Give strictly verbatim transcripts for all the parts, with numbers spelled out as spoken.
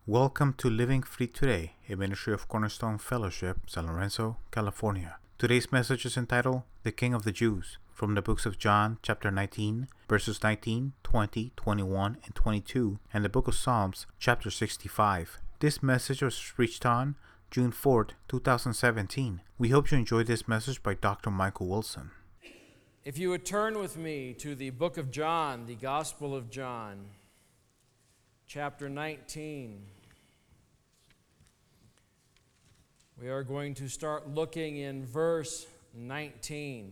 Welcome to Living Free Today, a ministry of Cornerstone Fellowship, San Lorenzo, California. Today's message is entitled, The King of the Jews, from the books of John, chapter nineteen, verses nineteen, twenty, twenty-one, and twenty-two, and the book of Psalms, chapter sixty-five. This message was preached on June fourth, twenty seventeen. We hope you enjoyed this message by Doctor Michael Wilson. If you would turn with me to the book of John, the Gospel of John, chapter nineteen. We are going to start looking in verse nineteen.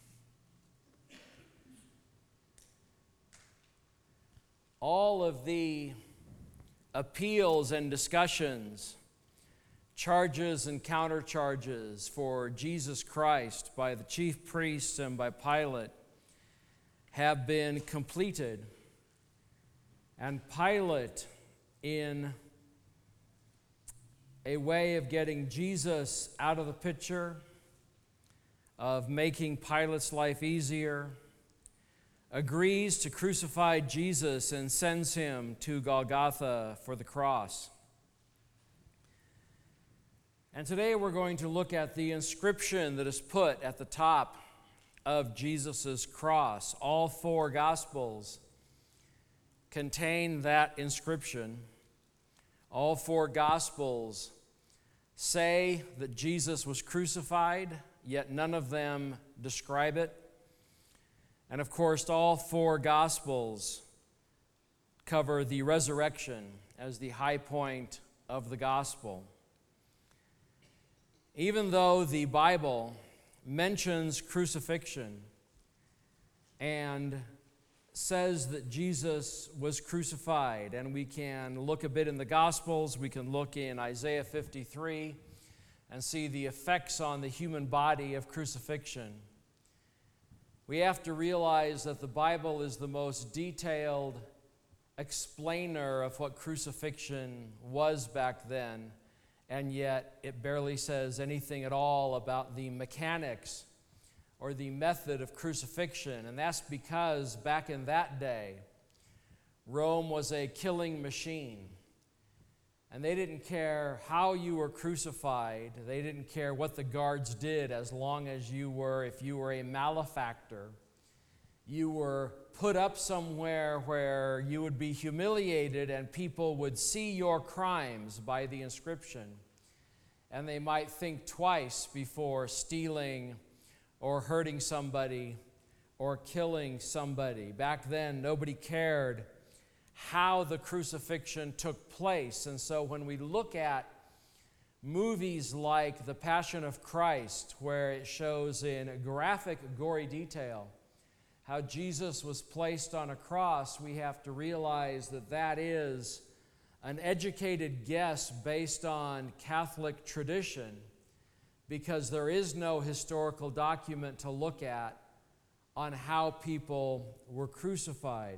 All of the appeals and discussions, charges and countercharges for Jesus Christ by the chief priests and by Pilate have been completed. And Pilate, in a way of getting Jesus out of the picture, of making Pilate's life easier, agrees to crucify Jesus and sends him to Golgotha for the cross. And today we're going to look at the inscription that is put at the top of Jesus' cross. All four Gospels contain that inscription. All four Gospels say that Jesus was crucified, yet none of them describe it. And of course, all four Gospels cover the resurrection as the high point of the Gospel. Even though the Bible mentions crucifixion and says that Jesus was crucified, and we can look a bit in the Gospels, we can look in Isaiah fifty-three and see the effects on the human body of crucifixion. We have to realize that the Bible is the most detailed explainer of what crucifixion was back then, and yet it barely says anything at all about the mechanics or the method of crucifixion. And that's because back in that day, Rome was a killing machine. And they didn't care how you were crucified. They didn't care what the guards did, as long as you were, if you were a malefactor, you were put up somewhere where you would be humiliated and people would see your crimes by the inscription. And they might think twice before stealing or hurting somebody or killing somebody. Back then, nobody cared how the crucifixion took place. And so when we look at movies like The Passion of Christ, where it shows in graphic, gory detail how Jesus was placed on a cross, we have to realize that that is an educated guess based on Catholic tradition, because there is no historical document to look at on how people were crucified.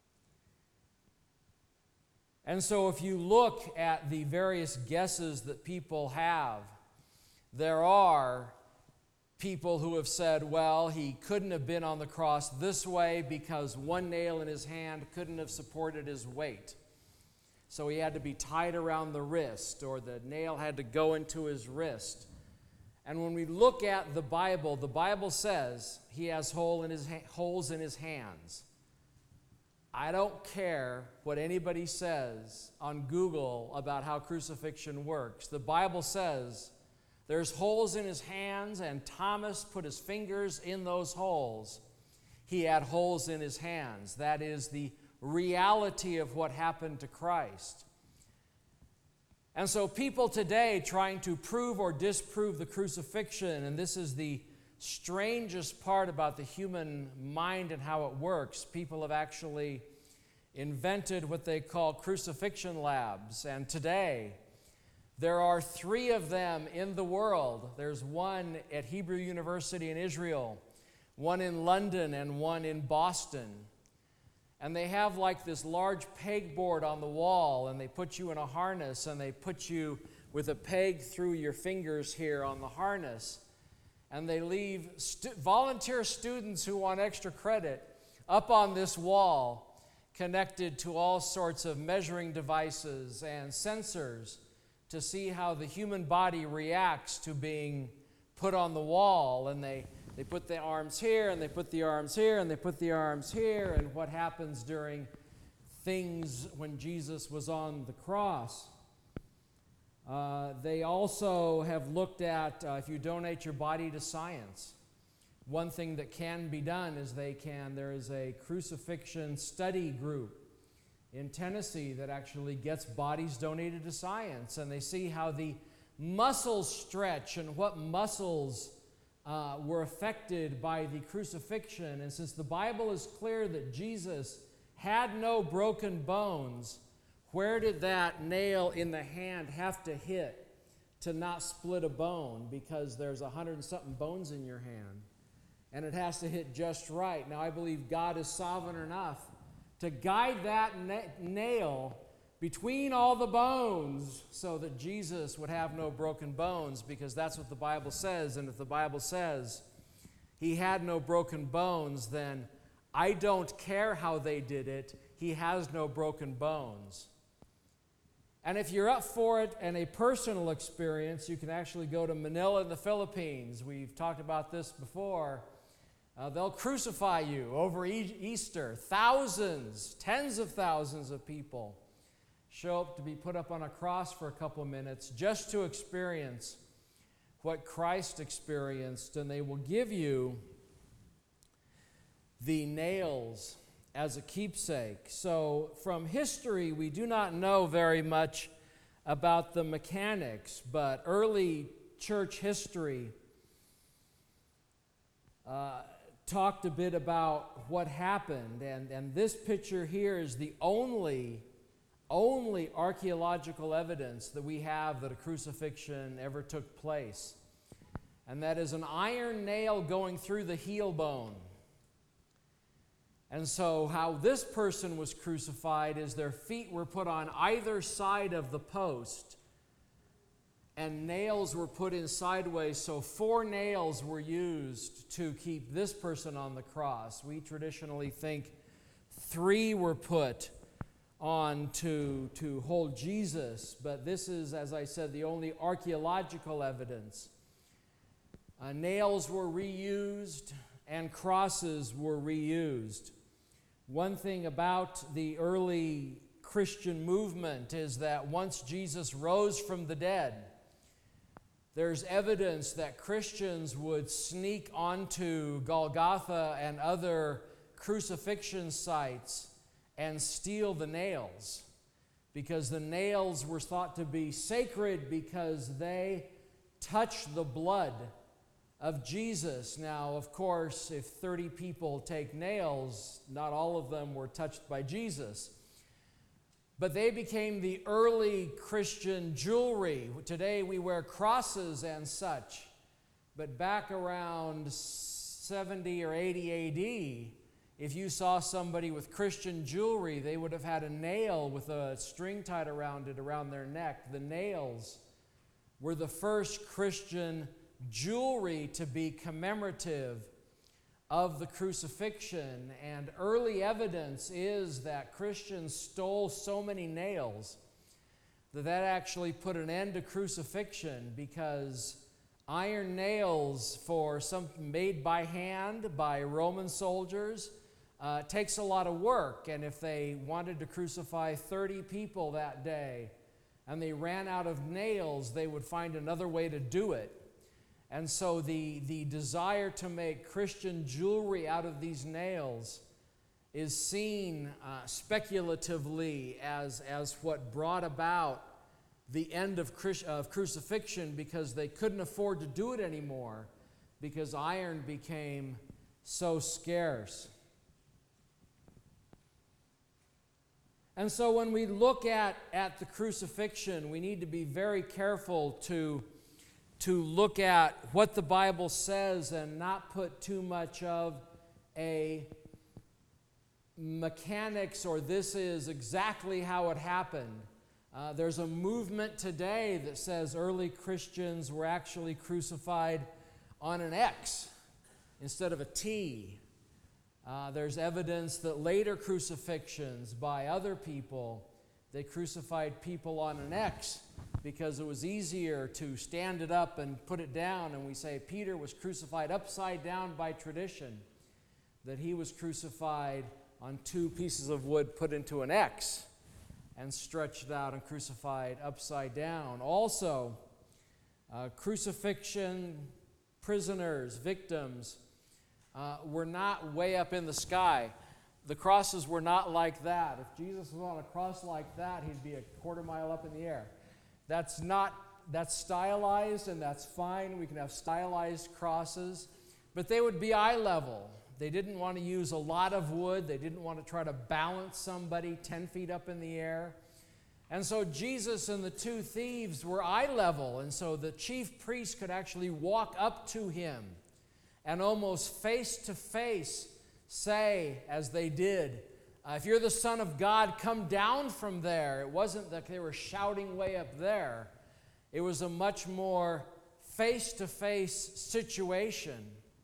And so if you look at the various guesses that people have, there are people who have said, well, he couldn't have been on the cross this way because one nail in his hand couldn't have supported his weight. So he had to be tied around the wrist, or the nail had to go into his wrist. And when we look at the Bible, the Bible says he has hole in his ha- holes in his hands. I don't care what anybody says on Google about how crucifixion works. The Bible says there's holes in his hands, and Thomas put his fingers in those holes. He had holes in his hands. That is the reality of what happened to Christ. And so people today trying to prove or disprove the crucifixion, and this is the strangest part about the human mind and how it works, people have actually invented what they call crucifixion labs. And today, there are three of them in the world. There's one at Hebrew University in Israel, one in London, and one in Boston. And they have like this large pegboard on the wall, and they put you in a harness, and they put you with a peg through your fingers here on the harness. And they leave stu- volunteer students who want extra credit up on this wall connected to all sorts of measuring devices and sensors to see how the human body reacts to being put on the wall. And they, they put the arms here, and they put the arms here, and they put the arms here, and what happens during things when Jesus was on the cross. Uh, they also have looked at uh, if you donate your body to science, one thing that can be done is they can, there is a crucifixion study group in Tennessee that actually gets bodies donated to science, and they see how the muscles stretch and what muscles uh, were affected by the crucifixion. And since the Bible is clear that Jesus had no broken bones, where did that nail in the hand have to hit to not split a bone? Because there's a hundred and something bones in your hand, and it has to hit just right. Now, I believe God is sovereign enough to guide that na- nail between all the bones so that Jesus would have no broken bones, because that's what the Bible says. And if the Bible says he had no broken bones, then I don't care how they did it. He has no broken bones. And if you're up for it and a personal experience, you can actually go to Manila in the Philippines. We've talked about this before. Uh, they'll crucify you over e- Easter. Thousands, tens of thousands of people show up to be put up on a cross for a couple of minutes just to experience what Christ experienced. And they will give you the nails as a keepsake. So from history, we do not know very much about the mechanics, but early church history uh, talked a bit about what happened. And, and this picture here is the only, only archaeological evidence that we have that a crucifixion ever took place. And that is an iron nail going through the heel bone. And so how this person was crucified is their feet were put on either side of the post, and nails were put in sideways, so four nails were used to keep this person on the cross. We traditionally think three were put on to, to hold Jesus, but this is, as I said, the only archaeological evidence. Uh, nails were reused and crosses were reused. One thing about the early Christian movement is that once Jesus rose from the dead, there's evidence that Christians would sneak onto Golgotha and other crucifixion sites and steal the nails, because the nails were thought to be sacred because they touched the blood of Jesus. Now, of course, if thirty people take nails, not all of them were touched by Jesus. But they became the early Christian jewelry. Today we wear crosses and such. But back around seventy or eighty A D, if you saw somebody with Christian jewelry, they would have had a nail with a string tied around it around their neck. The nails were the first Christian jewelry to be commemorative of the crucifixion. And early evidence is that Christians stole so many nails that that actually put an end to crucifixion, because iron nails for something made by hand by Roman soldiers uh, takes a lot of work. And if they wanted to crucify thirty people that day and they ran out of nails, they would find another way to do it. And so the, the desire to make Christian jewelry out of these nails is seen uh, speculatively as, as what brought about the end of, Christ, of crucifixion, because they couldn't afford to do it anymore because iron became so scarce. And so when we look at, at the crucifixion, we need to be very careful to to look at what the Bible says and not put too much of a mechanics or this is exactly how it happened. Uh, there's a movement today that says early Christians were actually crucified on an X instead of a T. Uh, there's evidence that later crucifixions by other people, they crucified people on an X because it was easier to stand it up and put it down. And we say Peter was crucified upside down by tradition, that he was crucified on two pieces of wood put into an X and stretched out and crucified upside down. Also, uh, crucifixion, prisoners, victims, uh, were not way up in the sky. The crosses were not like that. If Jesus was on a cross like that, he'd be a quarter mile up in the air. That's not, that's stylized, and that's fine. We can have stylized crosses, but they would be eye level. They didn't want to use a lot of wood. They didn't want to try to balance somebody ten feet up in the air. And so Jesus and the two thieves were eye level, and so the chief priest could actually walk up to him and almost face to face say, as they did, uh, if you're the Son of God, come down from there. It wasn't that they were shouting way up there. It was a much more face-to-face situation.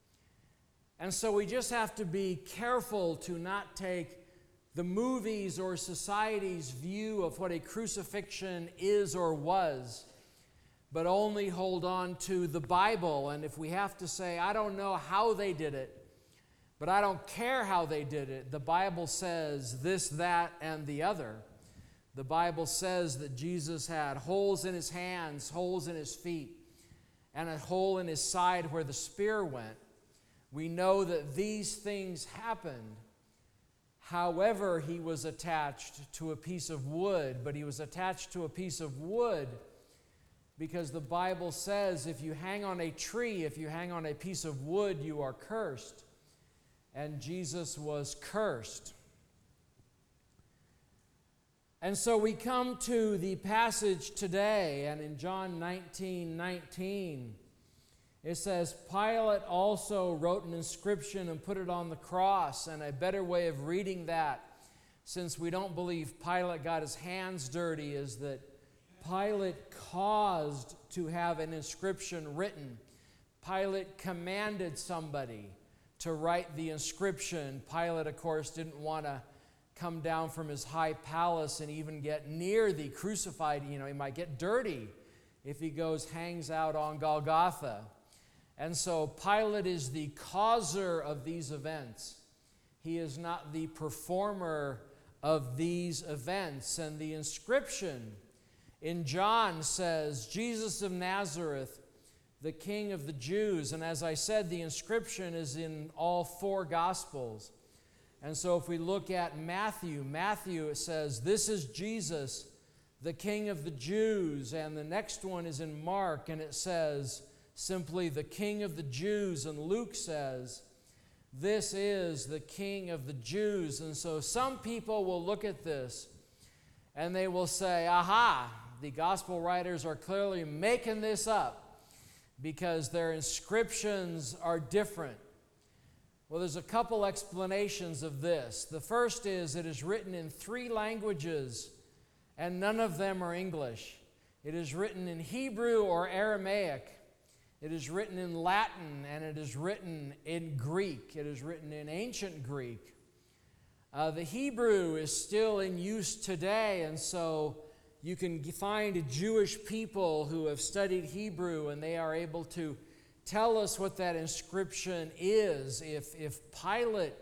And so we just have to be careful to not take the movies or society's view of what a crucifixion is or was, but only hold on to the Bible. And if we have to say, I don't know how they did it, but I don't care how they did it, the Bible says this, that, and the other. The Bible says that Jesus had holes in his hands, holes in his feet, and a hole in his side where the spear went. We know that these things happened. However, he was attached to a piece of wood, but he was attached to a piece of wood because the Bible says if you hang on a tree, if you hang on a piece of wood, you are cursed. And Jesus was cursed. And so we come to the passage today, and in John nineteen nineteen, it says, Pilate also wrote an inscription and put it on the cross. And a better way of reading that, since we don't believe Pilate got his hands dirty, is that Pilate caused to have an inscription written. Pilate commanded somebody to write the inscription. Pilate, of course, didn't want to come down from his high palace and even get near the crucified. You know, he might get dirty if he goes, hangs out on Golgotha. And so Pilate is the causer of these events. He is not the performer of these events. And the inscription in John says, Jesus of Nazareth, the King of the Jews. And as I said, the inscription is in all four Gospels. And so if we look at Matthew, Matthew, it says, this is Jesus, the King of the Jews. And the next one is in Mark, and it says simply the King of the Jews. And Luke says, this is the King of the Jews. And so some people will look at this and they will say, aha, the gospel writers are clearly making this up because their inscriptions are different. Well, there's a couple explanations of this. The first is it is written in three languages, and none of them are English. It is written in Hebrew or Aramaic. It is written in Latin, and it is written in Greek. It is written in ancient Greek. Uh, the Hebrew is still in use today, and so you can find Jewish people who have studied Hebrew, and they are able to tell us what that inscription is. If, if Pilate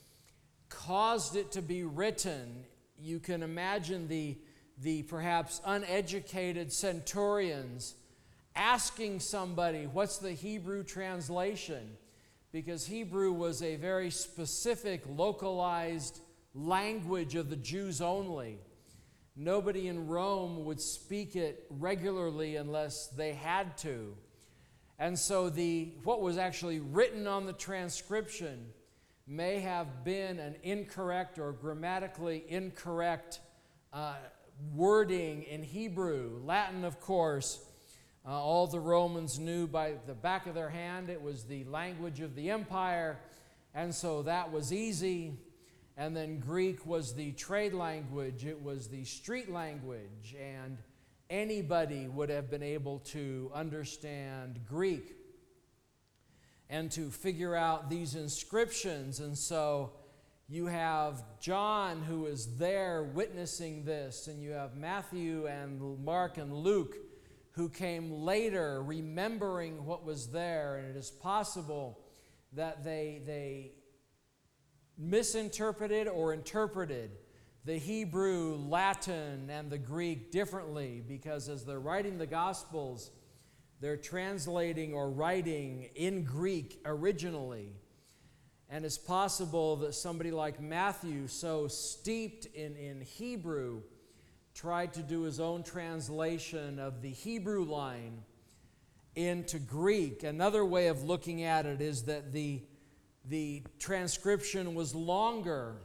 caused it to be written, you can imagine the, the perhaps uneducated centurions asking somebody, what's the Hebrew translation? Because Hebrew was a very specific, localized language of the Jews only. Nobody in Rome would speak it regularly unless they had to. And so the what was actually written on the transcription may have been an incorrect or grammatically incorrect uh, wording in Hebrew. Latin, of course, uh, all the Romans knew by the back of their hand. It was the language of the empire, and so that was easy. And then Greek was the trade language. It was the street language, and anybody would have been able to understand Greek. and to figure out these inscriptions. And so you have John who is there witnessing this, and you have Matthew and Mark and Luke who came later remembering what was there. And it is possible that they, they misinterpreted or interpreted the Hebrew, Latin, and the Greek differently, because as they're writing the Gospels, they're translating or writing in Greek originally. And it's possible that somebody like Matthew, so steeped in, in Hebrew, tried to do his own translation of the Hebrew line into Greek. Another way of looking at it is that the, the transcription was longer.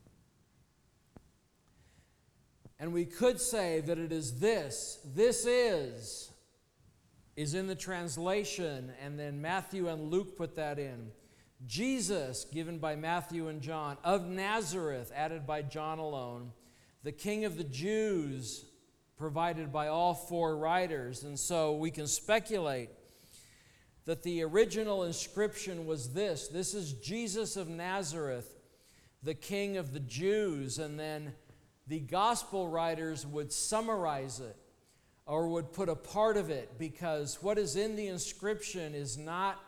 And we could say that it is this, this is, is in the translation, and then Matthew and Luke put that in. Jesus, given by Matthew and John, of Nazareth, added by John alone, the King of the Jews, provided by all four writers. And so we can speculate that the original inscription was this. This is Jesus of Nazareth, the King of the Jews. And then the gospel writers would summarize it or would put a part of it, because what is in the inscription is not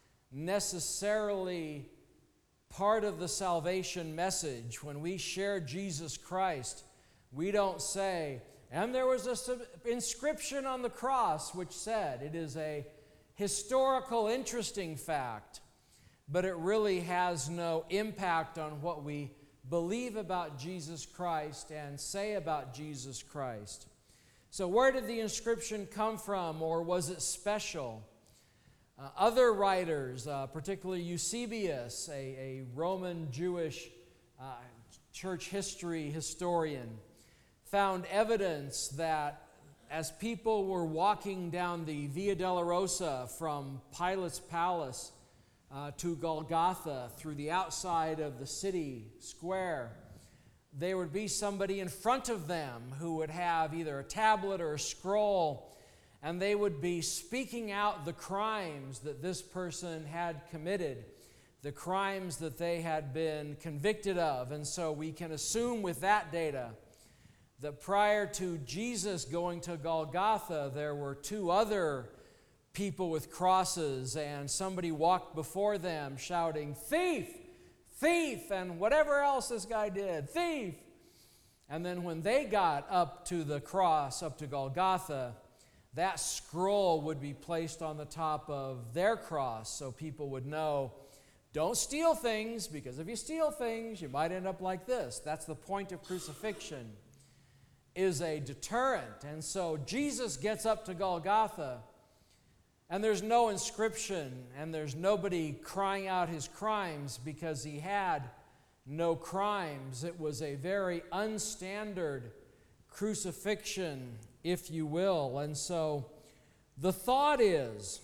necessarily part of the salvation message. When we share Jesus Christ, we don't say, and there was an inscription on the cross which said. It is a historical, interesting fact, but it really has no impact on what we believe about Jesus Christ and say about Jesus Christ. So where did the inscription come from, or was it special? Uh, other writers, uh, particularly Eusebius, a, a Roman Jewish uh, church history historian, found evidence that as people were walking down the Via Dolorosa from Pilate's palace uh, to Golgotha through the outside of the city square, there would be somebody in front of them who would have either a tablet or a scroll, and they would be speaking out the crimes that this person had committed, the crimes that they had been convicted of. And so we can assume with that data that prior to Jesus going to Golgotha, there were two other people with crosses, and somebody walked before them shouting, "Thief! Thief!" and whatever else this guy did, "Thief!" And then when they got up to the cross, up to Golgotha, that scroll would be placed on the top of their cross so people would know, don't steal things, because if you steal things, you might end up like this. That's the point of crucifixion, is a deterrent. And so Jesus gets up to Golgotha, and there's no inscription, and there's nobody crying out his crimes because he had no crimes. It was a very unstandard crucifixion, if you will. And so the thought is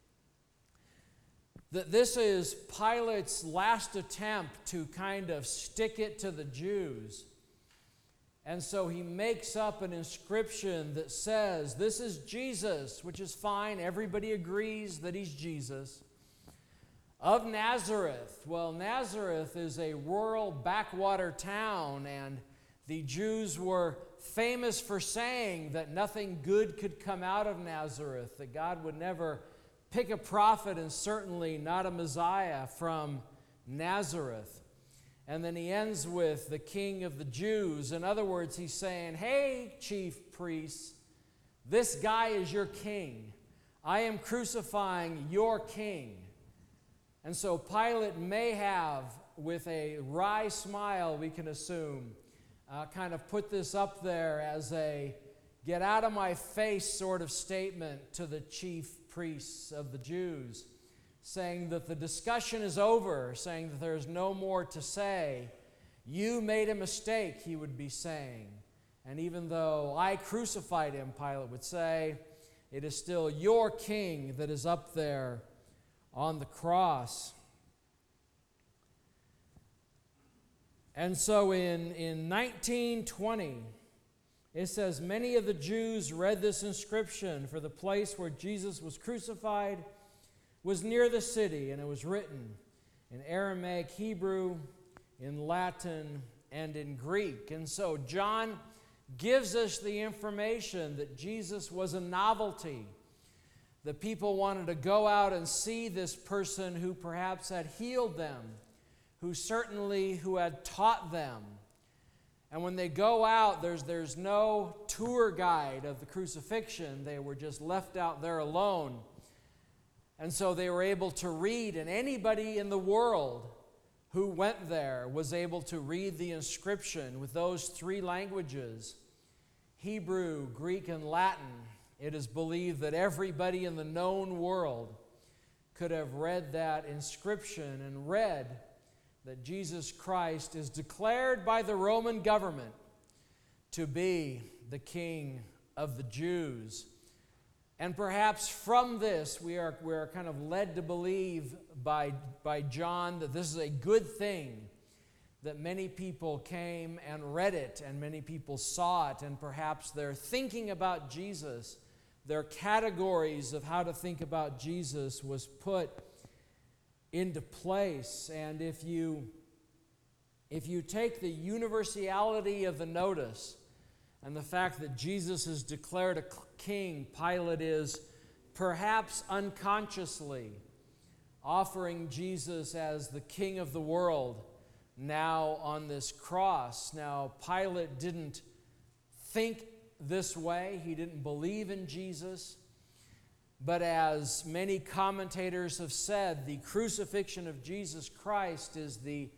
that this is Pilate's last attempt to kind of stick it to the Jews. And so he makes up an inscription that says, this is Jesus, which is fine. Everybody agrees that he's Jesus. Of Nazareth. Well, Nazareth is a rural backwater town, and the Jews were famous for saying that nothing good could come out of Nazareth, that God would never pick a prophet, and certainly not a Messiah, from Nazareth. And then he ends with the King of the Jews. In other words, he's saying, hey, chief priests, this guy is your king. I am crucifying your king. And so Pilate may have, with a wry smile, we can assume, uh, kind of put this up there as a get out of my face sort of statement to the chief priests of the Jews, saying that the discussion is over, saying that there's no more to say. You made a mistake, he would be saying. And even though I crucified him, Pilate would say, it is still your king that is up there on the cross. And so in, in nineteen twenty, it says, many of the Jews read this inscription, for the place where Jesus was crucified was near the city, and it was written in Aramaic, Hebrew, in Latin, and in Greek. And so John gives us the information that Jesus was a novelty. The people wanted to go out and see this person who perhaps had healed them, who certainly who had taught them. And when they go out, there's, there's no tour guide of the crucifixion. They were just left out there alone. And so they were able to read, and anybody in the world who went there was able to read the inscription with those three languages, Hebrew, Greek, and Latin. It is believed that everybody in the known world could have read that inscription and read that Jesus Christ is declared by the Roman government to be the King of the Jews. And perhaps from this, we are, we are kind of led to believe by, by John that this is a good thing, that many people came and read it, and many people saw it, and perhaps they're thinking about Jesus. Their categories of how to think about Jesus was put into place. And if you, if you take the universality of the notice and the fact that Jesus is declared a king, Pilate is perhaps unconsciously offering Jesus as the king of the world now on this cross. Now, Pilate didn't think this way. He didn't believe in Jesus. But as many commentators have said, the crucifixion of Jesus Christ is the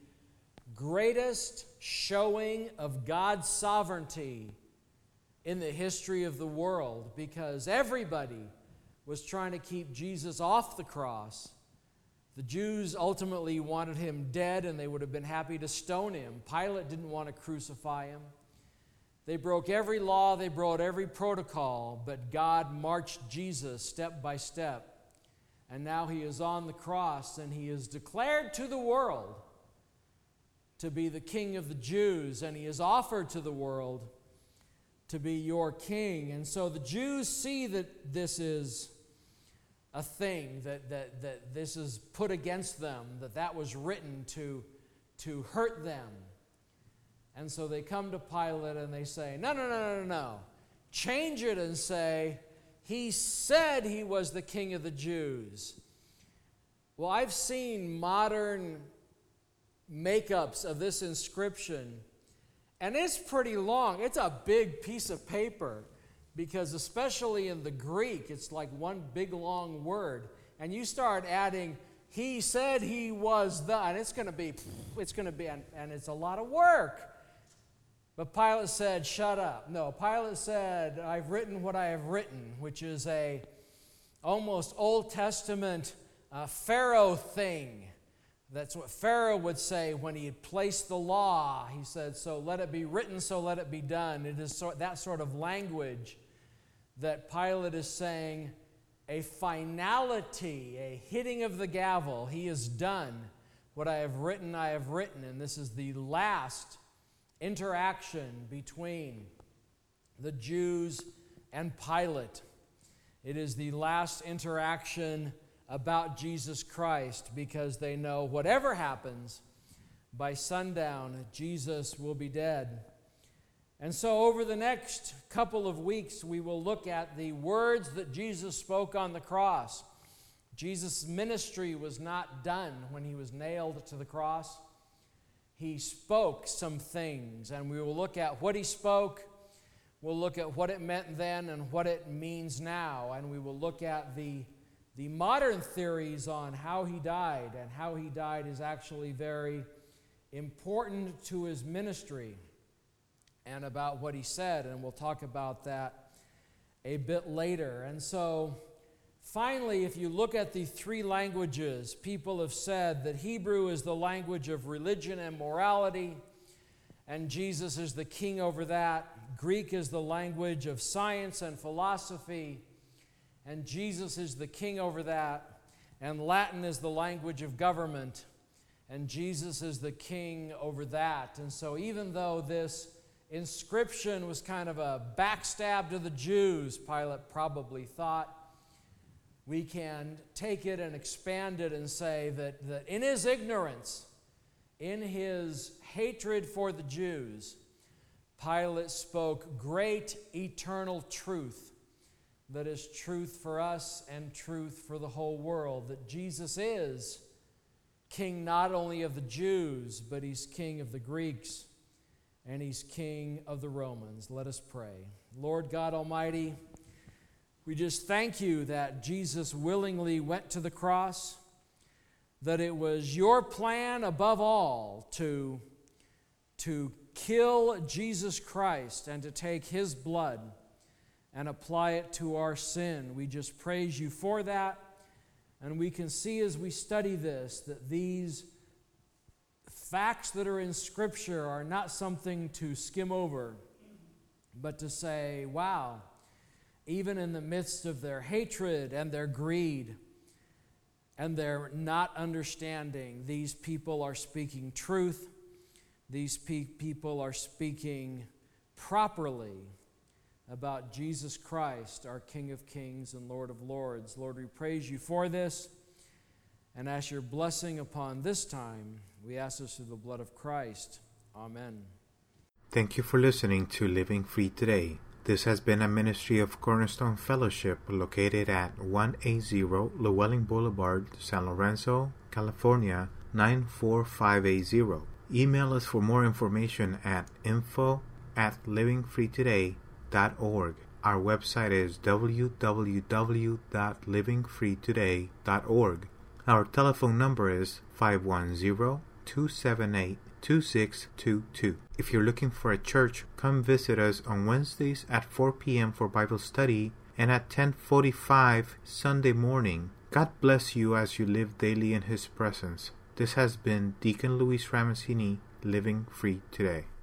greatest showing of God's sovereignty in the history of the world, because everybody was trying to keep Jesus off the cross. The Jews ultimately wanted him dead, and they would have been happy to stone him. Pilate didn't want to crucify him. They broke every law, they broke every protocol, but God marched Jesus step by step. And now he is on the cross, and he is declared to the world to be the King of the Jews, and he is offered to the world to be your king. And so the Jews see that this is a thing, that, that, that this is put against them, that that was written to, to hurt them. And so they come to Pilate and they say, no, no, no, no, no, no. Change it and say, he said he was the King of the Jews. Well, I've seen modern makeups of this inscription, and it's pretty long. It's a big piece of paper, because especially in the Greek, it's like one big long word. And you start adding, he said he was the, and it's going to be, it's going to be, and, and it's a lot of work. But Pilate said, shut up. No, Pilate said, I've written what I have written, which is a almost Old Testament uh, Pharaoh thing. That's what Pharaoh would say when he had placed the law. He said, so let it be written, so let it be done. It is so, that sort of language that Pilate is saying, a finality, a hitting of the gavel. He has done what I have written, I have written. And this is the last interaction between the Jews and Pilate. It is the last interaction about Jesus Christ, because they know whatever happens, by sundown, Jesus will be dead. And so over the next couple of weeks, we will look at the words that Jesus spoke on the cross. Jesus' ministry was not done when he was nailed to the cross. He spoke some things, and we will look at what he spoke. We'll look at what it meant then and what it means now, and we will look at the The modern theories on how he died, and how he died is actually very important to his ministry and about what he said, and we'll talk about that a bit later. And so, finally, if you look at the three languages, people have said that Hebrew is the language of religion and morality, and Jesus is the king over that. Greek is the language of science and philosophy, and Jesus is the king over that. And Latin is the language of government, and Jesus is the king over that. And so even though this inscription was kind of a backstab to the Jews, Pilate probably thought, We can take it and expand it and say that, that in his ignorance, in his hatred for the Jews, Pilate spoke great eternal truth that is truth for us and truth for the whole world, that Jesus is King not only of the Jews, but he's King of the Greeks, and he's King of the Romans. Let us pray. Lord God Almighty, we just thank you that Jesus willingly went to the cross, that it was your plan above all to, to kill Jesus Christ and to take his blood and apply it to our sin. We just praise you for that. And we can see as we study this that these facts that are in Scripture are not something to skim over, but to say, wow, even in the midst of their hatred and their greed and their not understanding, these people are speaking truth. These pe- people are speaking properly about Jesus Christ, our King of Kings and Lord of Lords. Lord, we praise you for this, and ask your blessing upon this time. We ask this through the blood of Christ. Amen. Thank you for listening to Living Free Today. This has been a ministry of Cornerstone Fellowship located at one eighty Llewellyn Boulevard, San Lorenzo, California, nine four five eight zero. Email us for more information at info at living free today dot org. Our website is w w w dot living free today dot org. Our telephone number is five one zero, two seven eight, two six two two. If you're looking for a church, come visit us on Wednesdays at four p.m. for Bible study and at ten forty-five Sunday morning. God bless you as you live daily in his presence. This has been Deacon Luis Ramasini, Living Free Today.